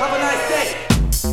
Have a nice day.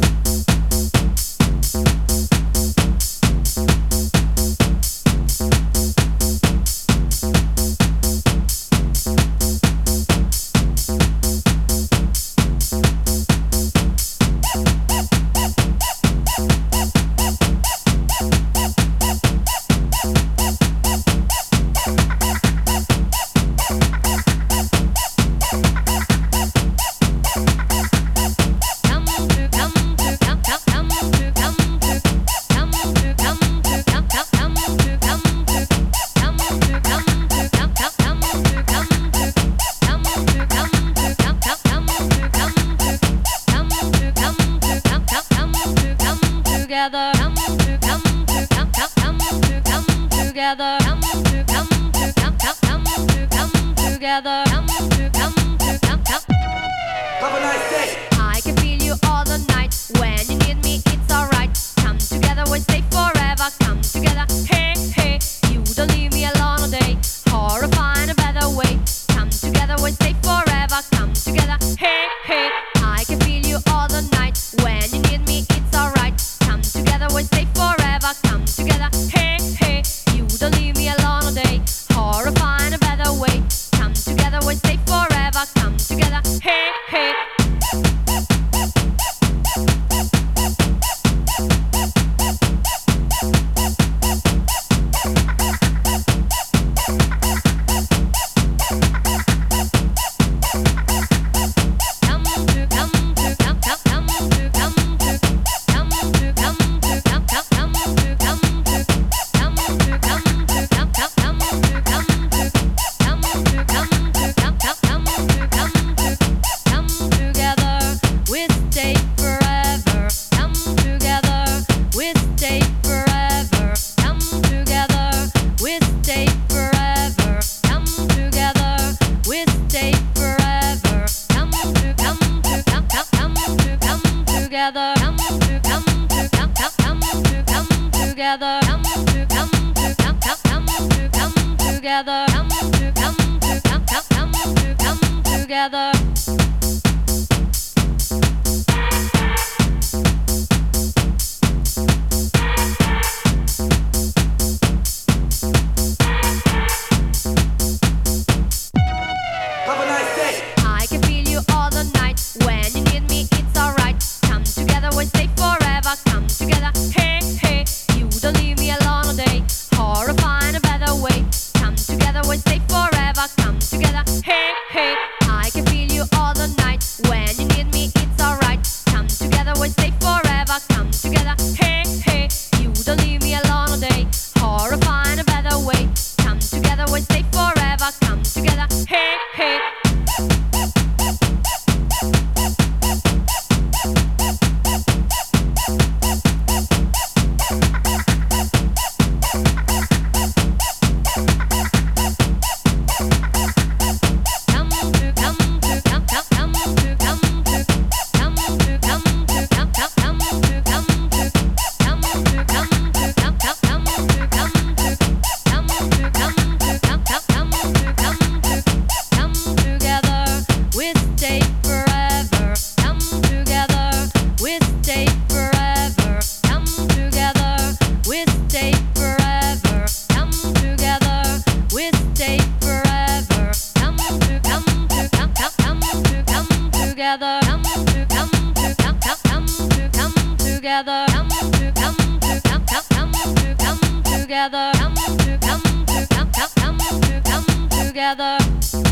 Have a nice day. I can feel you all the night. When you need me, it's alright. Come together, we'll stay forever. Come together, hey, hey. You don't leave me alone all day. Or find a better way. Come together, we'll stay forever. Come together, hey, hey. I can feel you all the night. When you need me, it's alright. Come together, we'll stay forever. Come together, hey, hey. You don't leave me alone all day. Or find a better way. Come together, we'll stay forever. Come together, hey, hey. Together. Have a nice day. I can feel you all the night. When you need me, it's alright. Come together, we'll stay forever. Come together, hey, hey. You don't leave me alone all day. Or find a better way. Come together, we'll stay forever. Come together, hey, hey. I can feel you all the night. When you need me, it's alright. Come together, we'll stay forever. Come together, hey, hey. You don't leave me alone all day. Or find a better way. Come together, we'll stay forever. Come together, hey, hey. Together.